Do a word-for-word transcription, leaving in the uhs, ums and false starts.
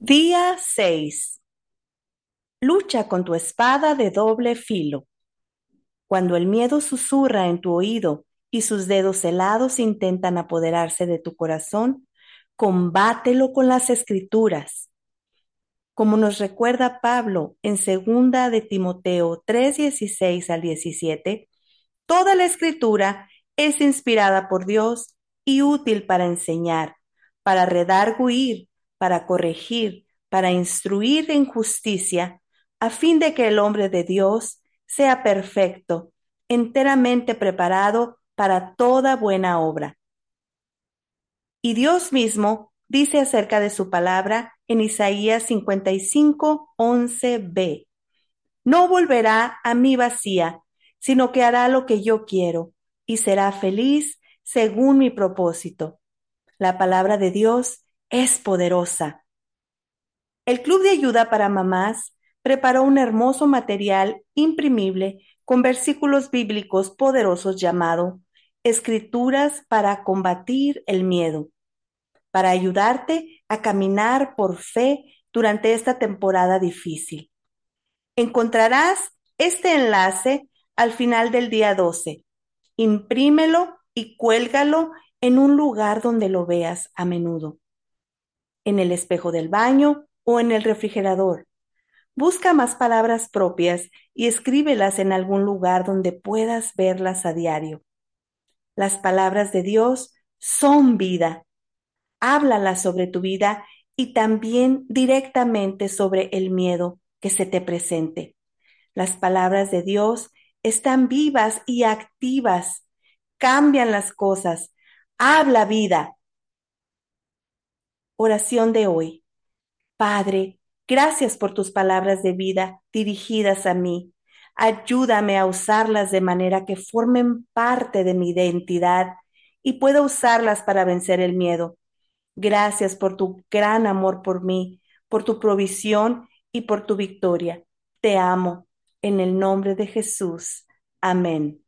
Día seis. Lucha con tu espada de doble filo. Cuando el miedo susurra en tu oído y sus dedos helados intentan apoderarse de tu corazón, combátelo con las escrituras. Como nos recuerda Pablo en segunda de Timoteo tres dieciséis al diecisiete, toda la escritura es inspirada por Dios y útil para enseñar, para redarguir, para corregir, para instruir en justicia, a fin de que el hombre de Dios sea perfecto, enteramente preparado para toda buena obra. Y Dios mismo dice acerca de su palabra en Isaías cincuenta y cinco, once b: No volverá a mí vacía, sino que hará lo que yo quiero y será feliz según mi propósito. La palabra de Dios es poderosa. El Club de Ayuda para Mamás preparó un hermoso material imprimible con versículos bíblicos poderosos llamado Escrituras para combatir el miedo, para ayudarte a caminar por fe durante esta temporada difícil. Encontrarás este enlace al final del día doce. Imprímelo y cuélgalo en un lugar donde lo veas a menudo, en el espejo del baño o en el refrigerador. Busca más palabras propias y escríbelas en algún lugar donde puedas verlas a diario. Las palabras de Dios son vida. Háblalas sobre tu vida y también directamente sobre el miedo que se te presente. Las palabras de Dios están vivas y activas, cambian las cosas. Habla vida. Oración de hoy. Padre, gracias por tus palabras de vida dirigidas a mí. Ayúdame a usarlas de manera que formen parte de mi identidad y pueda usarlas para vencer el miedo. Gracias por tu gran amor por mí, por tu provisión y por tu victoria. Te amo. En el nombre de Jesús. Amén.